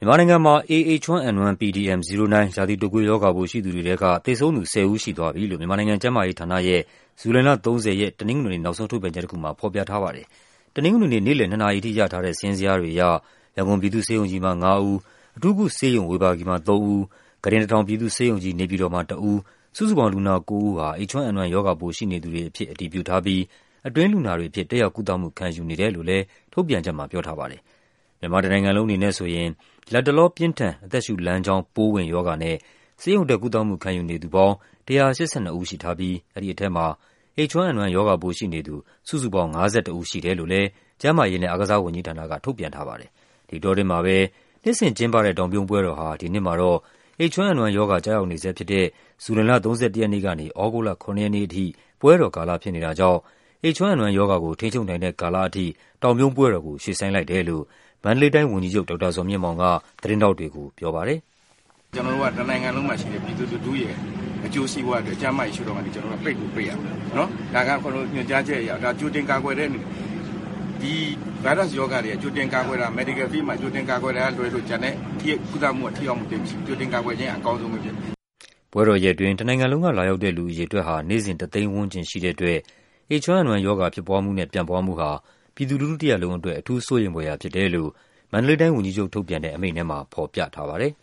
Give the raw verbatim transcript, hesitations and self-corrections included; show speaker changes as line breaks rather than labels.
မြန်မာနိုင်ငံမှာ အေး အိတ်ချ် ဝမ်း အန် ဝမ်း ပီ ဒီ အမ် ဇီရို နိုင် ရာသီတုပ်ကွေးရောဂါပိုးရှိသူတွေထဲက သေဆုံးသူ ဆယ်ဦးရှိသွားပြီလို့ မြန်မာနိုင်ငံကျန်းမာရေးဌာနရဲ့ ဇူလိုင်လ ၃၀ ရက် တနင်္ဂနွေနေ့ နောက်ဆုံးထုတ်ပြန်ချက်တခုမှာ ဖော်ပြထားပါတယ်။ တနင်္ဂနွေနေ့ နေ့လည် နှစ်နာရီထိရထားတဲ့ စာရင်းဇယားတွေအရ ရန်ကုန်ပြည်သူ့ဆေးရုံကြီးမှာ ငါးဦး၊ အထူးကုဆေးရုံ ဝေဘာဂီမှာ သုံးဦး၊ ခုတင် ၁,၀၀၀ ပြည်သူ့ဆေးရုံကြီး နေပြည်တော်မှာ တစ်ဦး စုစုပေါင်း လူနာ ကိုးဦးဟာ အေး အိတ်ချ် ဝမ်း အန် ဝမ်း ရောဂါပိုးရှိနေသူတွေအဖြစ် အတည်ပြုထားပြီး အတွင်းလူနာတွေအဖြစ် တက်ရောက်ကုသမှုခံယူနေတယ်လို့လည်း ထုတ်ပြန်ချက်မှာ ပြောထားပါတယ်။ မြန်မာတနိုင်ငံလုံးအနေနဲ့ဆိုရင် လတ်တလော ပြင်းထန် အသက်ရှူလမ်းကြောင်း ပိုးဝင်ရောဂါနဲ့ ဆေးရုံတက်ကုသမှုခံယူနေသူပေါင်း ၁၈၂ ဦးရှိထားပြီး အဲဒီထဲမှာ အေး အိတ်ချ် ဝမ်း အန် ဝမ်း ရောဂါပိုးရှိနေသူ စုစုပေါင်း ၅၁ ဦးရှိတယ်လို့လည်း ကျန်းမာရေးနဲ့ အားကစားဝန်ကြီးဌာနက ထုတ်ပြန်ထားပါတယ်။ ဒီအတောအတွင်းမှာပဲ နှစ်စဉ်ကျင်းပတဲ့ တောင်ပြုံးပွဲတော်ဟာ ဒီနှစ်မှာတော့ အေး အိတ်ချ် ဝမ်း အန် ဝမ်း ရောဂါ ကျရောက်နေဆဲဖြစ်တဲ့ ဇူလိုင်လ ၃၁ ရက်နေ့ကနေ သြဂုတ်လ ၇ ရက်နေ့အထိ ပွဲတော်ကာလဖြစ်နေတာကြောင့် အေး အိတ်ချ် ဝမ်း အန် ဝမ်း ရောဂါကို ထိန်းချုပ်နိုင်တဲ့ကာလအထိ တောင်ပြုံးပွဲတော်ကို ရွှေ့ဆိုင်းလိုက်တယ်လို့ မန္တလေးတိုင်းဝန်ကြီးချုပ် ဒေါက်တာဇော်မြင့်မောင်က သတင်းထောက်တွေကိုပြောပါတယ်
။ “ကျနော်တို့က တနိုင်ငံလုံးမှာရှိတဲ့ပြည်သူလူထုရဲ့အကျိုးစီးပွားအတွက် ကျန်းမာရေးရှုထောင့်ကနေ ကျနော်တို့ကပိတ်ကိုပိတ်ရမယ်နော်။ ဒါကညွှန်ကြားချက်အရ ဒါကြိုတင်ကာကွယ်တဲ့အနေနဲ့ ဒီဗိုင်းရပ်စ်ရောဂါတွေကကြိုတင်ကာကွယ်တာ medical field မှာကြိုတင်ကာကွယ်တာကလွဲလို့ ကျန်တဲ့ကုသမှုကထိရောက်မှုသိပ်မရှိဘူး။ ကြိုတင်ကာကွယ်ခြင်းကအကောင်းဆုံးပဲဖြစ်တယ်။
” ပွဲတော်ရက်အတွင်း တနိုင်ငံလုံးကလာရောက်တဲ့လူအရေအတွက်ဟာ နေ့စဉ် တစ်သိန်းဝန်းကျင်ရှိတဲ့အတွက် အေး အိတ်ချ် ဝမ်း အန် ဝမ်း ရောဂါဖြစ်ပွားမှုနဲ့ ပြန့်ပွားမှုဟာ ပြည်သူလူထုတရပ်လုံးအတွက် အထူးစိုးရိမ်ဖွယ်ရာဖြစ်တယ်လို့ မန္တလေးတိုင်းဝန်ကြီးချုပ်ထုတ်ပြန်တဲ့အမိန့်ထဲမှာ ဖော်ပြထားပါတယ်။